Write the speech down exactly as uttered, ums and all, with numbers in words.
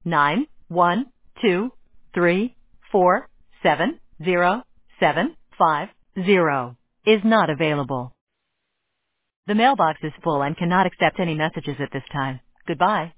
nine one two three four seven zero seven five zero is not available. The mailbox is full and cannot accept any messages at this time. Goodbye.